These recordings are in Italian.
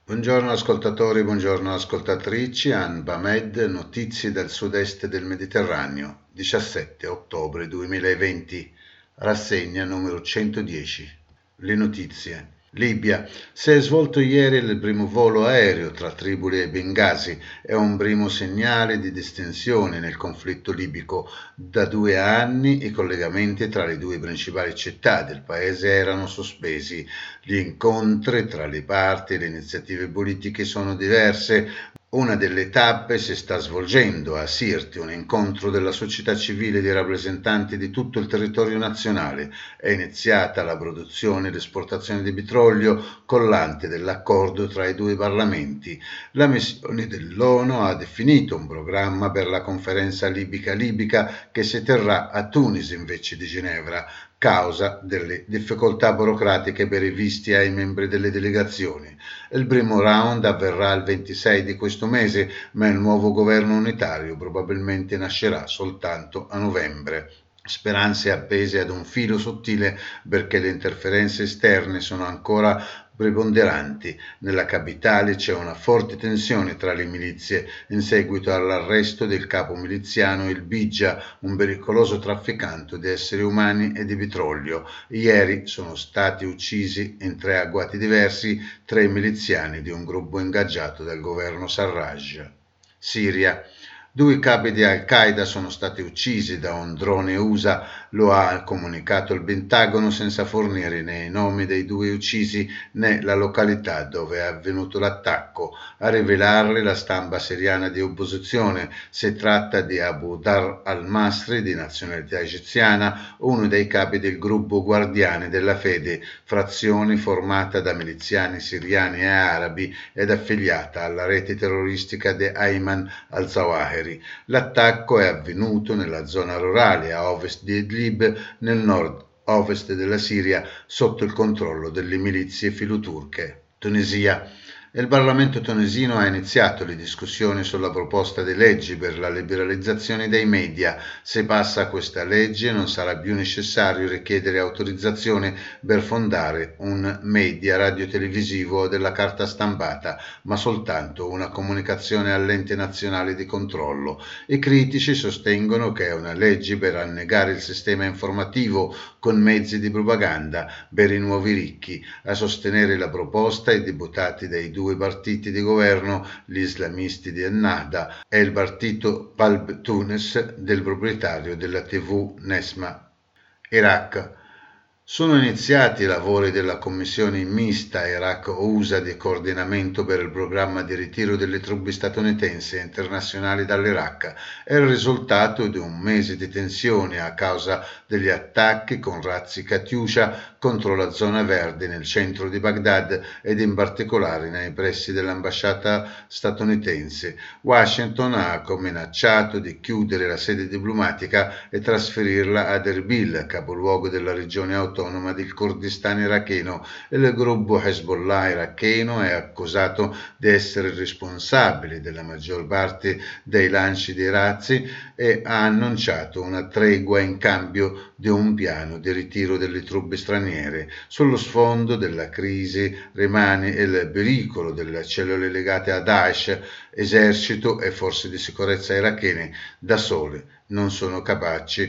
Buongiorno ascoltatori, buongiorno ascoltatrici, Anba Med, notizie dal sud-est del Mediterraneo, 17 ottobre 2020, rassegna numero 110. Le notizie. Libia. Si è svolto ieri il primo volo aereo tra Tripoli e Bengasi. È un primo segnale di distensione nel conflitto libico. Da 2 anni i collegamenti tra le due principali città del paese erano sospesi. Gli incontri tra le parti e le iniziative politiche sono diverse. Una delle tappe si sta svolgendo a Sirte, un incontro della società civile di rappresentanti di tutto il territorio nazionale. È iniziata la produzione e l'esportazione di petrolio, collante dell'accordo tra i due parlamenti. La missione dell'ONU ha definito un programma per la conferenza libica che si terrà a Tunisi invece di Ginevra, causa delle difficoltà burocratiche per i visti ai membri delle delegazioni. Il primo round avverrà il 26 di questo mese, ma il nuovo governo unitario probabilmente nascerà soltanto a novembre. Speranze appese ad un filo sottile perché le interferenze esterne sono ancora preponderanti. Nella capitale c'è una forte tensione tra le milizie in seguito all'arresto del capo miliziano El Bigia, un pericoloso trafficante di esseri umani e di petrolio. Ieri sono stati uccisi in 3 agguati diversi 3 miliziani di un gruppo ingaggiato dal governo Sarraj. Siria. 2 capi di Al-Qaeda sono stati uccisi da un drone USA, lo ha comunicato il Pentagono senza fornire né i nomi dei 2 uccisi né la località dove è avvenuto l'attacco. A rivelarli la stampa siriana di opposizione. Si tratta di Abu Dar al-Masri, di nazionalità egiziana, uno dei capi del gruppo Guardiani della Fede, frazione formata da miliziani siriani e arabi ed affiliata alla rete terroristica di Ayman al-Zawahiri. L'attacco è avvenuto nella zona rurale a ovest di Idlib, nel nord-ovest della Siria, sotto il controllo delle milizie filoturche. Tunisia. Il Parlamento tunisino ha iniziato le discussioni sulla proposta di legge per la liberalizzazione dei media. Se passa questa legge non sarà più necessario richiedere autorizzazione per fondare un media radiotelevisivo o della carta stampata, ma soltanto una comunicazione all'ente nazionale di controllo. I critici sostengono che è una legge per annegare il sistema informativo con mezzi di propaganda per i nuovi ricchi. A sostenere la proposta i deputati dei due partiti di governo, gli islamisti di Ennahda e il partito Palb Tunis del proprietario della TV Nesma. Iraq. Sono iniziati i lavori della commissione mista Iraq-USA di coordinamento per il programma di ritiro delle truppe statunitensi e internazionali dall'Iraq. È il risultato di un mese di tensione a causa degli attacchi con razzi Katyusha contro la zona verde nel centro di Baghdad ed in particolare nei pressi dell'ambasciata statunitense. Washington ha minacciato di chiudere la sede diplomatica e trasferirla ad Erbil, capoluogo della regione autonoma del Kurdistan iracheno. Il gruppo Hezbollah iracheno è accusato di essere responsabile della maggior parte dei lanci di razzi e ha annunciato una tregua in cambio di un piano di ritiro delle truppe straniere. Sullo sfondo della crisi rimane il pericolo delle cellule legate a Daesh. Esercito e forze di sicurezza irachene da sole non sono capaci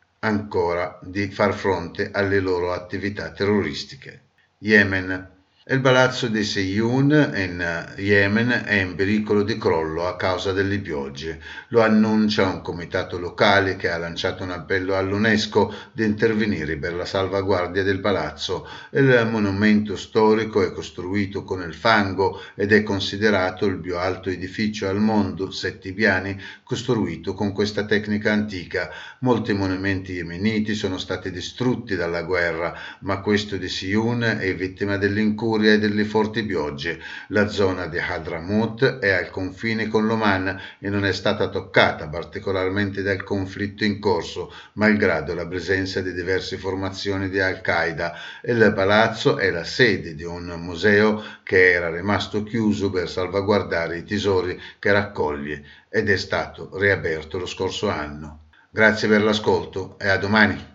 ancora di far fronte alle loro attività terroristiche. Yemen. Il palazzo di Seyun in Yemen è in pericolo di crollo a causa delle piogge. Lo annuncia un comitato locale che ha lanciato un appello all'UNESCO di intervenire per la salvaguardia del palazzo. Il monumento storico è costruito con il fango ed è considerato il più alto edificio al mondo, 7 piani, costruito con questa tecnica antica. Molti monumenti yemeniti sono stati distrutti dalla guerra, ma questo di Seyun è vittima dell'incuria e delle forti piogge. La zona di Hadramaut è al confine con l'Oman e non è stata toccata particolarmente dal conflitto in corso, malgrado la presenza di diverse formazioni di Al-Qaeda. Il palazzo è la sede di un museo che era rimasto chiuso per salvaguardare i tesori che raccoglie ed è stato riaperto lo scorso anno. Grazie per l'ascolto e a domani.